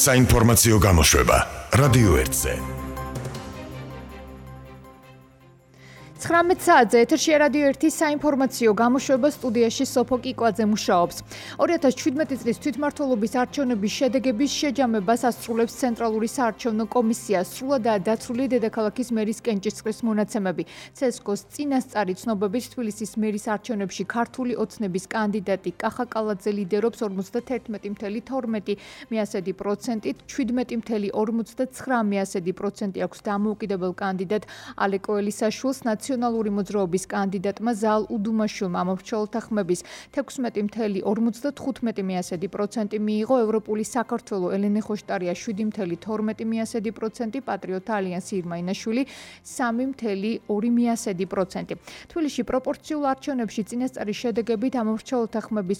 საინფორმაციო გამოშვება რადიო 1-ზე. 19 საათზე ეთერშია რადიო 1-ის საინფორმაციო გამოშვება, სტუდიაში სოფო კიკვაძე მუშაობს. 2017 წლის თვითმმართველობის არჩევნების შედეგების შეჯამებას ასრულებს ცენტრალური საარჩევნო კომისია. სრულადაა დაცული დედაქალაქის მერის კენჭისყრის მონაცემები. ცესკოს წინასწარი ცნობებით თბილისის მერის არჩევნებში ქართული ოცნების კანდიდატი კახა კალაძე ლიდერობს 51,12%, 17,49% აქვს დამოუკიდებელ კანდიდატ ალეკო ელისაშვილს. ნაციონალური მოძრაობის კანდიდატმა ზაალ უდუმაშვილმა ამომრჩეველთა ხმების 16,55% მიიღო, ევროპული საქართველო ელენე ხოშტარია 7,12%, პატრიოტთა ალიანსი ირმა ინაშვილი 3,2%. თბილისში პროპორციულ არჩევნებში წინასწარი შედეგებით ამომრჩეველთა ხმების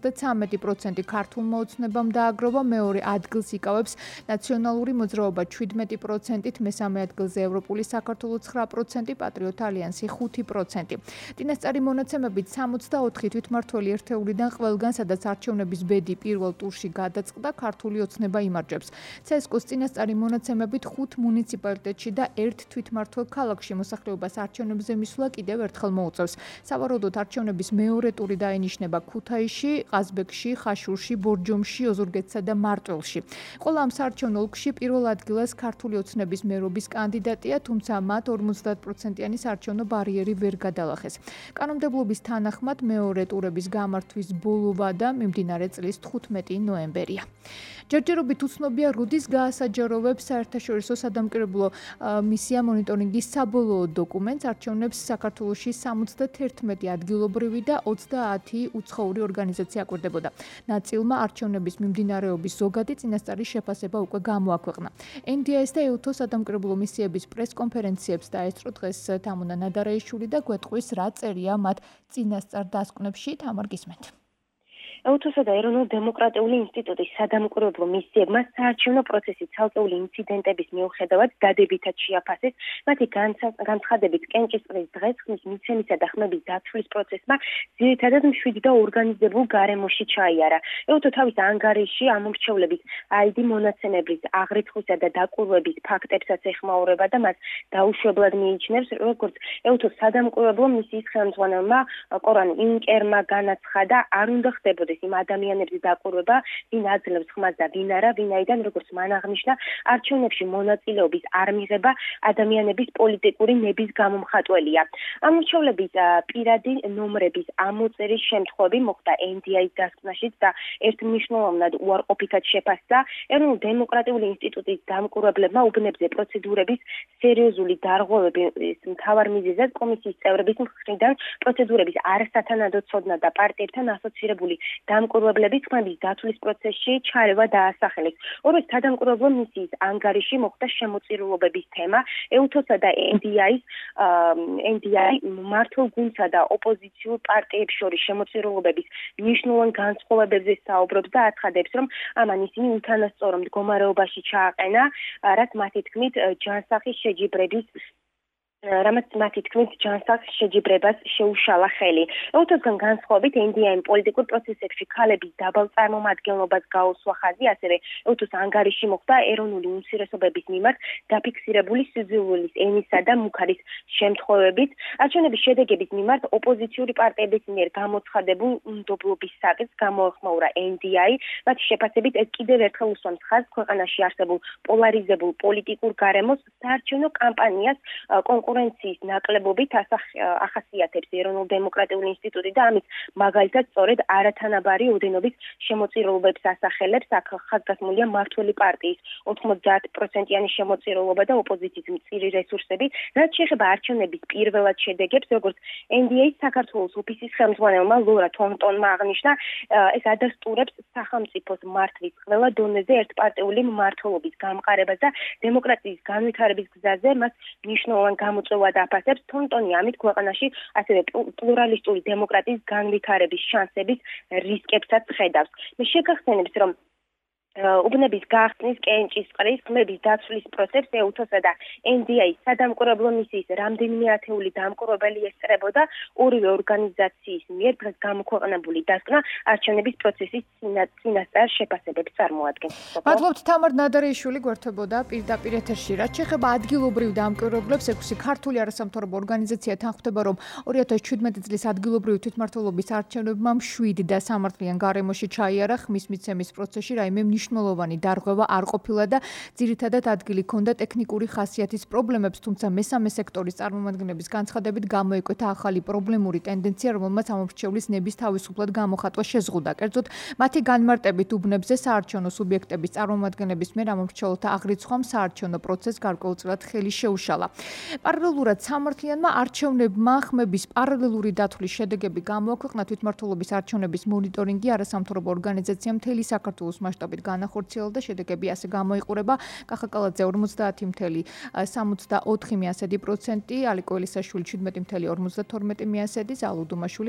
53% ქართულმა ოცნებამ დააგროვა, მეორე ადგილს იკავებს ნაციონალური მოძრაობა 17%, მესამე ადგილზე ევროპული საქართველო 9%, პატრიოტთა ალიანსი 5%. წინასწარი მონაცემებით 64 თვითმმართველი ერთეულიდან ყველგან, სადაც არჩევნების ბედი პირველ ტურში გადაწყდა, ქართული ოცნება იმარჯვებს. ცესკოს წინასწარი მონაცემებით 5 მუნიციპალიტეტში და 1 თვითმმართველ ქალაქში მოსახლეობას არჩევნებზე მისვლა კიდევ ერთხელ მოუწევს. სავარაუდოდ არჩევნების მეორე ტური დაინიშნება ქუთაისში, ყაზბეგში, ხაშურში, ბორჯომში, ოზურგეთსა და მარტვილში. ყველა ამ საარჩევნო ოლქში პირველ ადგილას ქართული ოცნების მერობის კანდიდატია, თუმცა მათ 50%-იანი საარჩევნო ბარიერი ვერ გადალახეს. კანონმდებლობის თანახმად მეორე ტურების გამართვის ბოლოვა და მიმდინარე წლის 15 ნოემბერია. ჯერჯერობით უცნობია როდის გაასაჯაროვებს საერთაშორისო სადამკვირვებლო მისია მონიტორინგის საბოლოო დოკუმენტს. არჩევნებს საქართველოში 71 ადგილობრივი და 30 უცხოური ორგანიზაცია აკვირდებოდა. ნაწილმა არჩევნების მიმდინარეობის ზოგადი წინასწარი შეფასება უკვე გამოაქვეყნა. NDIS და EUTO სადამკვირვებლო მისიების პრესკონფერენციებს დაესწრო დღეს თამუნა ნადარეიშვილი და გვეტყვის რა წერია მათ წინასწარ დასკვნებში. თამარ გისმენთ. EUTO-სა და ეროვნულ დემოკრატიული ინსტიტუტის სადამკვირვებლო მისიებმა საარჩევნო პროცესის ცალკეული ინციდენტების მიუხედავად დადებითად შეაფასეს. მათი განცხადებით, კენჭისყრის დღეს ხმის მიცემისა და ხმების დაცვლის პროცესმა ძირითადად მშვიდ და ორგანიზებულ გარემოში ჩაიარა. EUTO თავის ანგარიშში ამომრჩევლების ID მონაცემების აღრიცხვისა და დაკვირვების ფაქტებსაც ეხმაურება და მას დაუშვებლად მიიჩნევს, როგორც EUTO-ს სადამკვირვებლო მისიის ხელმძღვანელმა კორან ინკერმა განაცხადა, არ უნდა ხდებოდეს იმ ადამიანების დაკვირვება, ვინ აძლევს ხმას და ვინ არა, ვინაიდან როგორც მან აღნიშნა, არჩევნებში მონაწილეობის არ მიღება ადამიანების პოლიტიკური ნების გამომხატველია. ამორჩევლების პირადი ნომრების ამოწერის შემთხვევები მოხდა NDI-ის დასკვნაშიც და ერთ მნიშვნელოვნად უარყოფითად შეფასდა. ეროვნულ დემოკრატიული ინსტიტუტის დამკვირვებლებმა უბნებზე პროცედურების სერიოზული დარღვევების მთავარ მიზეზად კომისიის წევრების მხრიდან პროცედურების არასათანადო ცოდნა და პარტიებთან ასოცირებული დამკვირვებლების ხმების დაცვლის პროცესში ჩარევა დაასახელეს. ორივე სადამკვირვებლო მისიის ანგარიში მოხდა შემოწირულობების თემა. EUTO-სა და NDI მმართველ გუნდსა და ოპოზიციურ პარტიებს შორის შემოწირულობების მნიშვნელოვან განსხვავებებზე საუბრობს და აცხადებს, რომ ამან ისინი უთანასწორო მდგომარეობაში ჩააყენა, რაც მათი თქმით ჯანსაღის შეუშალა ხელი. EUTO-სგან განსხვავებით NDI-მ პოლიტიკურ პროცესებში ქალების დაბალ წარმომადგენლობას გაუსვა ხაზი, ასევე EUTO-ს ანგარიში მოხდა ეროვნული უმცირესობების მიმართ დაფიქსირებული სიძულვილის ენისა და მუქარის შემთხვევებით. არჩევნების შედეგების მიმართ ოპოზიციური პარტიების მიერ გამოცხადებულ უნდობლობის საკითხს გამოეხმაურა NDI. მათი შეფასებით ეს კიდევ ერთხელ უსვამს ხაზს ქვეყანაში არსებულ პოლარიზებულ პოლიტიკურ გარემოს, საარჩევნო კამპანიას კონკურენციის ნაკლებობით ახასიათებს ეროვნულ დემოკრატიული ინსტიტუტი და ამის მაგალითად სწორედ არათანაბარი ოდენობის შემოწირულობებს ასახელებს. აქ ხაზგასმულია მმართველი პარტიის 90%-იანი შემოწირულობა და ოპოზიციის მწირი რესურსები. რაც შეეხება არჩევნების პირველად შედეგებს, როგორც NDI-ის საქართველოს ოფისის ხელმძღვანელმა ლორა თონტონმა აღნიშნა, ეს ადასტურებს სახელმწიფოს მართვის ყველა დონეზე ერთპარტიული მმართველობის გამყარებას და დემოკრატიის განვითარების გზაზე მას მნიშვნელოვან გამოწვევა დაფასებს. თონტონი ამით ქვეყანაში ასევე პლურალისტური დემოკრატიის განვითარების შანსების რისკებსაც ხედავს. მე შეგახსენებს, რომ უბნების გახსნის, კენჭისყრის, ხმების დაცვლის პროცესს EUTOS-ა და NDI-ის სადამკვირვებლო მისიის რამდენიმე ათეული დამკვირვებელი ესწრებოდა ორივე ორგანიზაციის მიერ დღეს გამოქვეყნებული დასკვნა არჩევნების პროცესის წინასწარ შეფასებებს წარმოადგენს. მადლობთ თამარ ნადარეიშვილი გვერდებოდა პირდაპირ ეთერში. რაც შეეხება ადგილობრივ დამკვირვებლებს, 6 ქართული არასამთავრობო ორგანიზაცია თანხმდება, რომ 2017 წლის ადგილობრივი თვითმმართველობის არჩევნებმა 7 და სამართლიან გარემოში ჩაიარა ხმის მიცემის პროცესში, რაიმე მნიშვნელოვანი დარღვევა არ ყოფილა და ძირითადად ადგილი ჰქონდა ტექნიკური ხასიათის პრობლემებს, თუმცა მესამე სექტორის წარმომადგენლების განცხადებით გამოიკვეთა ახალი პრობლემური ტენდენცია, რომელმაც ამომრჩევლის ნების თავისუფლად გამოხატვა შეზღუდა. კერძოდ, მათი განმარტებით უბნებზე საარჩევნო სუბიექტების წარმომადგენლების მიერ ამომრჩეველთა აღრიცხვამ საარჩევნო პროცესს გარკვეულწილად ხელი შეუშალა. პარალელურად სამართლიანმა არჩევნებმა ხმების პარალელური დათვლის შედეგები გამოაქვეყნა თვითმმართველობის არჩევნების მონიტორინგი არასამთავრობო ორგანიზაციამ მთელი საქართველოს მასშტაბით განახორციელა და შედეგები ასე გამოიყურება: კახა კალაძე 50.74%, ალიკო ელისაშვილი 17.52%, ზალუ დუმაშვილი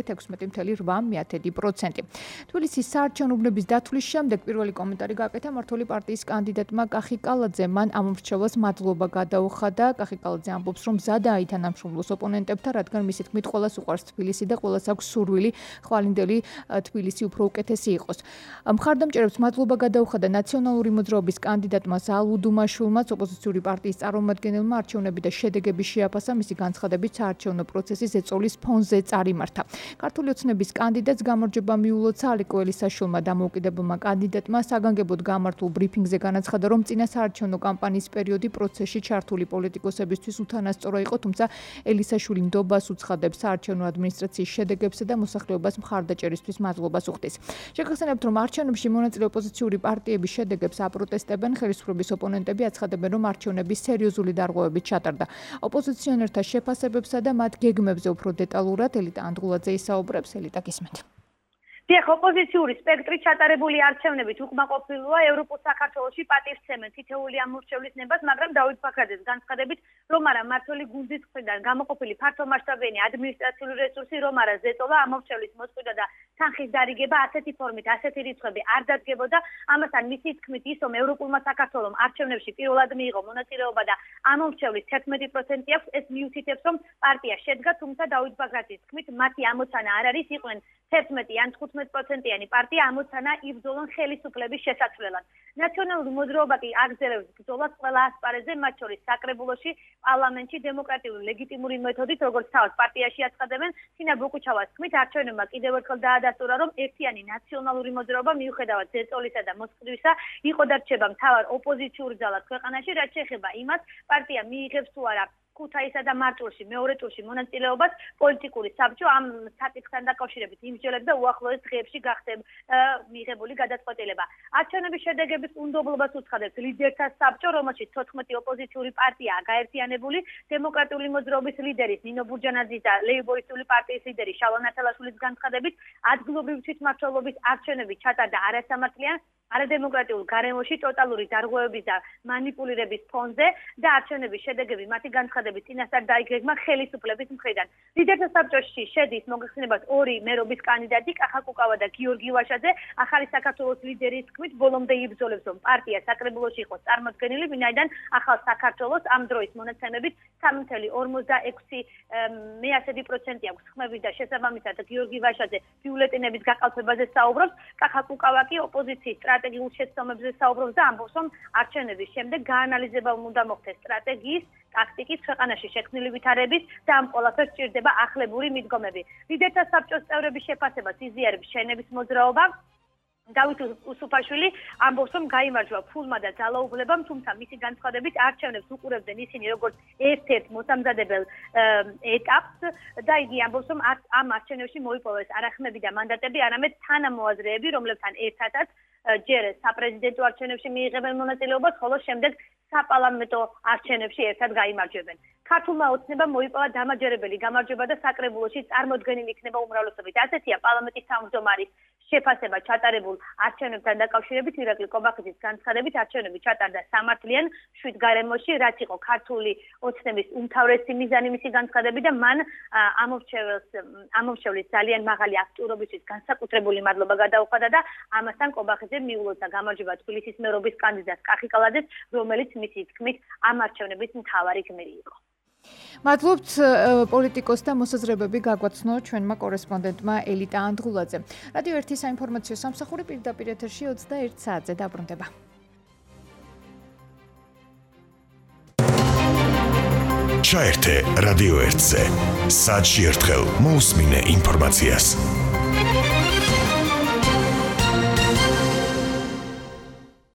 16.8%. თბილისის საარჩევნო უბნების დათვლის შემდეგ პირველი კომენტარი გააკეთა მმართველი პარტიის კანდიდატმა კახი კალაძემ. მან ამომრჩევლს მადლობა გადაუხადა. კახი კალაძე ამბობს, რომ მზადა აითანამშრომლოს ოპონენტებთან, რადგან მისით თქმით ყველას უყვარს თბილისი და ყველას აქვს სურვილი ხვალინდელი თბილისი უფრო უკეთესი იყოს. მხარდამჭერებს მადლობა გადაუხადა ნაციონალური მოძრაობის კანდიდატმა ზალუ დუმაშვილმაც. ოპოზიციური პარტიის წარმომადგენელმა არჩევნები და შედეგები შეაფასა, მისი განცხადებით საარჩევნო პროცესი ზეწოლის ფონზე წარიმართა. ქართული ოცნების კანდიდატს გამარჯვება მიულოცა. ალიკო ელისაშვილმა დამოუკიდებელმა კანდიდატმა საგანგებოდ გამართულ ბრიფინგზე განაცხადა, რომ წინა საარჩევნო კამპანიის პერიოდი პროცესში ჩართული პოლიტიკოსებისთვის უთანასწორო იყო, თუმცა ელისაშვილი ნდობას უცხადებს საარჩევნო ადმინისტრაციის შედეგებსა და მოსახლეობას მხარდაჭერისთვის მადლობას უხდის. შეგახსენებთ, რომ არჩევნებში მონაწილე ოპოზიციური პარტიების შედეგებს აპროტესტებენ, ხელისუფლების ოპონენტები აცხადებენ, რომ არჩევნები სერიოზული დარღვევებით ჩატარდა. ოპოზიციონერთა შეფასებებსა და მათ გეგმებზე უფრო დეტალურად ელიტა ანდღულაძე ისაუბრებს. ელიტა გისმენთ. დიახ, ოპოზიციური სპექტრით ჩატარებული არჩევნებით უკმაყოფილოა ევროპულ საქართველოში პატივცემენ თითოეული ამორჩევლის ნებას, მაგრამ დავით ბაქრაძეს განცხადებით, რომ არა მმართველი გუნდის მხრიდან გამოყოფილი ფართომასშტაბიანი ადმინისტრაციული რესურსი, რომ არა ზეწოლა ამორჩევლის მოსყიდვა და თანხის დარიგება ასეთი ფორმით, ასეთი რიცხვები არ დადგებოდა. ამასთან მისი თქმით ის, რომ ევროპულმა საქართველომ არჩევნებში პირველად მიიღო მონაწილეობა და ამორჩევლის 11% აქვს, ეს მიუთითებს, რომ პარტია შედგა, თუმცა დავით ბაქრაძის თქმით, მათი ამოცანა არ არის, იყვნენ 11 ან 15%-იანი პარტია ამოცანა იბრძოლონ ხელისუფლების შესაცვლელად. ნაციონალური მოძრაობა კი აგრძელებს ბრძოლას ყველა ასპარეზზე, მათ შორის საკრებულოში, პარლამენტში დემოკრატიული ლეგიტიმური მეთოდით, როგორც თავად პარტიაში აცხადებენ. თინა ბოკუჩავას თქმით, არჩევნებმა კიდევ ერთხელ დაადასტურა, რომ ერთიანი ნაციონალური მოძრაობა მიუხედავად ზეწოლისა და მოსყიდვისა იყო და რჩება მთავარ ოპოზიციურ ძალად ქვეყანაში, რაც შეეხება იმას, პარტია მიიღებს თუ არა ქუთაისსა და მარტვილში მეორე ტურში მონაწილეობას, პოლიტიკური საბჭო ამ საკითხთან დაკავშირებით იმსჯელებს და უახლოეს დღეებში გახდება მიღებული გადაწყვეტილება. არჩევნების შედეგების უნდობლობას უცხადებს ლიდერთა საბჭო, რომელშიც 14 ოპოზიციური პარტიაა გაერთიანებული. დემოკრატიული მოძრაობის ლიდერის ნინო ბურჯანაძის და ლეიბორისტული პარტიის ლიდერის შალვა ნათელაშვილის განცხადებით, ადგილობრივი თვითმმართველობის არჩევნები ჩატარდა არასამართლიან არადემოკრატიულ გარემოში ტოტალური დარღვევების და მანიპულირების ფონზე და არჩევნების შედეგები მათი განცხადებით წინასწარ დაიგეგმა ხელისუფლების მხრიდან. ლიდერთა საბჭოში შედის მოგეხსენებათ ორი მერობის კანდიდატი კახა კუკავა და გიორგი ვაშაძე. ახალი საქართველოს ლიდერის თქმით, ბოლომდე იბრძოლებს, რომ პარტია საკრებულოში იყოს წარმოდგენილი, ვინაიდან ახალ საქართველოს ამ დროის მონაცემებით 3.56% აქვს ხმები და შესაბამისად გიორგი ვაშაძე ბიულეტენების გაყალბებაზე საუბრობს. კახა კუკავა კი ოპოზიციის სტრატეგიულ შეცდომებზე საუბრობს და ამბობს, რომ არჩევნების შემდეგ გაანალიზება უნდა მოხდეს სტრატეგიის, ტაქტიკის, ქვეყანაში შექმნილი ვითარების და ამ ყველაფერს სჭირდება ახლებური მიდგომები. ლიდერთა საბჭოს წევრების შეფასებას იზიარებს შენების მოძრაობა. დავით უსუფაშვილი ამბობს, რომ გაიმარჯვა ფულმა და ძალაუფლებამ, თუმცა მისი განცხადებით არჩევნებს უყურებდნენ ისინი როგორც ერთ-ერთ მოსამზადებელ ეტაპს და იგი ამბობს, რომ ამ არჩევნებში მოიპოვეს არა ხმები და მანდატები, არამედ თანამოაზრეები, რომლებთან ერთადაც ჯერ საპრეზიდენტო არჩევნებში მიიღებენ მონაწილეობას, ხოლო შემდეგ საპარლამენტო არჩევნებში ერთად გაიმარჯვებენ. ქართულმა ოცნებამ მოიპოვა დამაჯერებელი გამარჯვება და საკრებულოში წარმოდგენილი იქნება უმრავლესობით. ასეთია პარლამენტის თავმჯდომარის შეფასება ჩატარებულ არჩევნებთან დაკავშირებით ირაკლი კობახიძის განცხადებით არჩევნები ჩატარდა სამართლიან შვიდ გარემოში, რაც იყო ქართული ოცნების უმთავრესი მიზანი მისი განცხადებით და მან ამორჩევლის ძალიან მაღალი აქტიურობისთვის განსაკუთრებული მადლობა გადაუხადა და ამასთან კობახიძემ მიულოცა გამარჯვება თბილისის მერობის კანდიდატ კახიკალაძეს, რომელიც მისი თქმით ამ არჩევნების მთავარი გმირი იყო. მადლობთ პოლიტიკოსთა მოსაზრებები გაგვაცნო ჩვენმა კორესპონდენტმა ელიტა ანდღულაძემ. რადიო 1 საინფორმაციო სამსახური პირდაპირ ეთერში 21 საათზე დაბრუნდება. ჩაერთე რადიო 1-ზე. საათში ერთხელ მოусმინე ინფორმაციას.